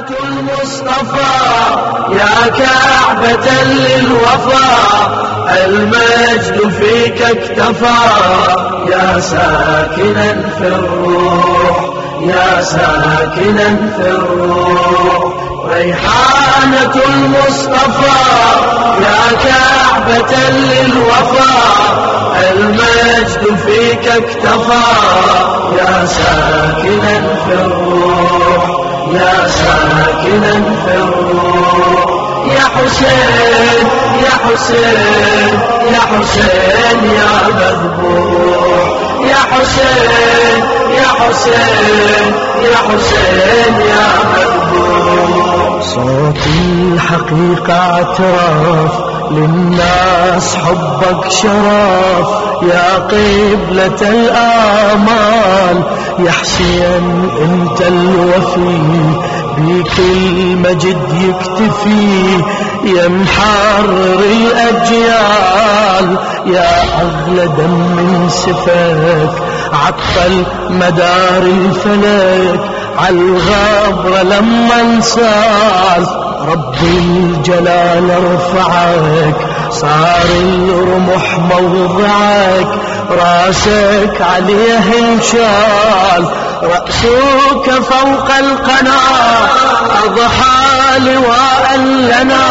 المصطفى يا كعبة للوفا المجد فيك اكتفى يا ساكنا في الروح يا ساكنا في الروح ريحانة المصطفى يا كعبة للوفا المجد فيك اكتفى يا ساكنا في الروح يا ساكنا في الروح يا حسين يا حسين يا حسين يا مذبوح يا حسين يا حسين يا حسين يا مذبوح صوت الحقيقة اعتراف للناس حبك شرف يا قبلة الآمال يا حسين انت الوفي بك المجد يكتفي يا محرر الأجيال يا أغلى دم من سفاك عطل مدار الفلك عالغبر لما انسال رب الجلال ارفعك صار الرمح موضعك راسك عليه انشال رأسك فوق القناة أضحى لواء لنا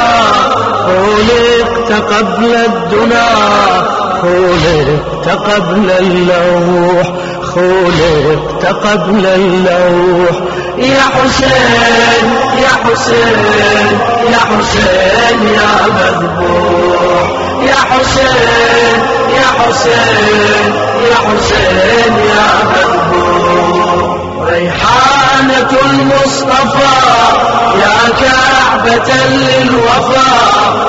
خلقت قبل الدنا خلقت قبل اللوح خلقت قبل اللوح يا حسين يا حسين يا حسين يا مذبوح يا حسين يا حسين يا حسين يا مذبوح ريحانة المصطفى يا كعبة للوفا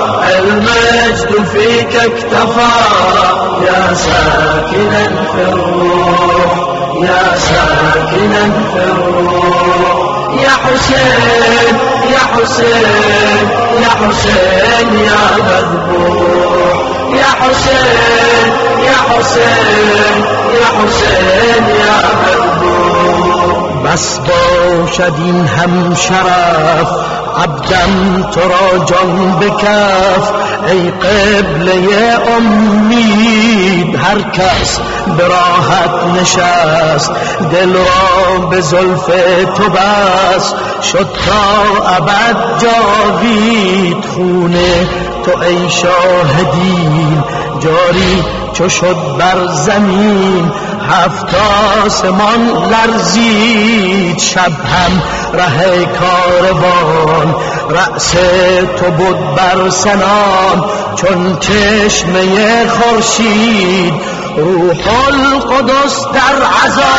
المجد فيك اكتفى يا ساكنا في الروح يا ساكنا في الروح يا حسين يا حسين يا حسين يا مذبوح يا حسين يا حسين يا حسين يا مذبوح بس بوشدين هم شرف عبدم تراجم بكاف اي قبل يا امي بهركس براحت نشست دل را بزلفت بس شد تا ابد جاوید خونه تو ای شاهدین جاری چو شد بر زمین هفت آسمان لرزید شب هم ره کاروان رأس تو بود بر سنان چون چشمه خورشید روح القدس در عزا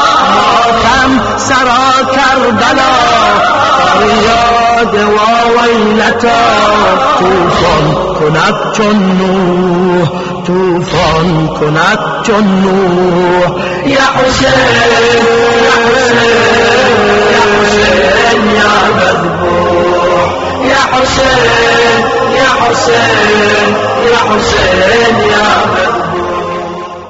ماتم سرا کربلا فریاد و ویلتا توفان کند چون نوح توفان کند چون نوح یا حسین یا حسین یا حسین یا مذبوح یا حسین یا حسین یا حسین یا